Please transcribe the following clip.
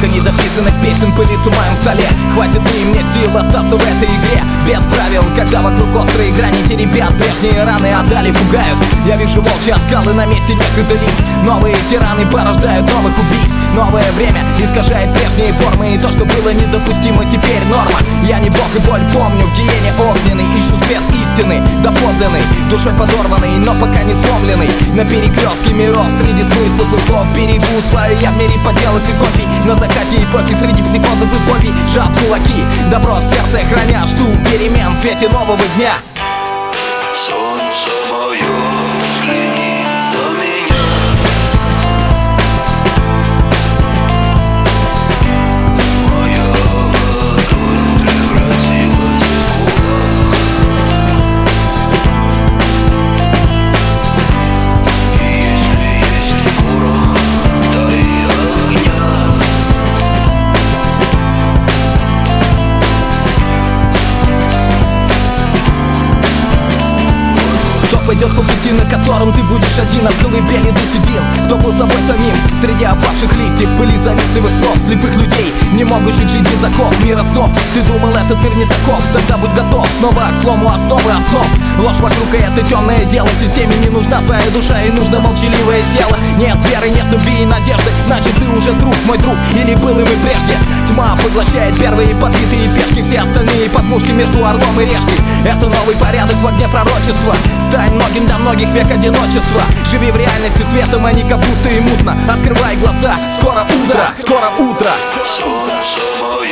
Столько недописанных песен пылится в моем столе. Хватит ли мне сил остаться в этой игре без правил, когда вокруг острые грани те ребят прежние раны отдали, пугают. Я вижу волчьи оскалы на месте некогда лиц. Новые тираны порождают новых убийц. Новое время искажает прежние формы, и то, что было недопустимо, теперь норма. Я не бог и боль помню, в гиене огненный ищу свет истины, доподлинный, душой подорванный, но пока не сломленный. На перекрестке миров, среди смыслов и слов берегу свое я в мире поделок и копий. На закате эпохи, среди психозов и фобий, сжав кулаки, добро в сердце храня, жду перемен в свете нового дня. Солнце мое, взгляни на меня. Моя ладонь превратилась в кулак. И если есть город, дай огня. Кто пойдет по пути, на котором ты будешь один, от колыбели до седин? Кто был собой самим среди опавших листьев, пыли завистливых слов, слепых людей, не могущих жить без оков мира снов? Ты думал, этот мир не таков, тогда будь готов снова к слому основы основ. Ложь вокруг, и это темное дело. Системе не нужна твоя душа, и нужно молчаливое тело. Нет веры, нет любви и надежды, значит ты уже друг, мой друг, или был им и прежде. Тьма поглощает первые подбитые пешки, все остальные подмушки между орлом и решкой. Это новый порядок в огне пророчества. Стань многим для многих век одиночества. Живи в реальности светом, а не как будто и мутно. Открывай глаза, скоро утро, скоро утро. Солнце мое.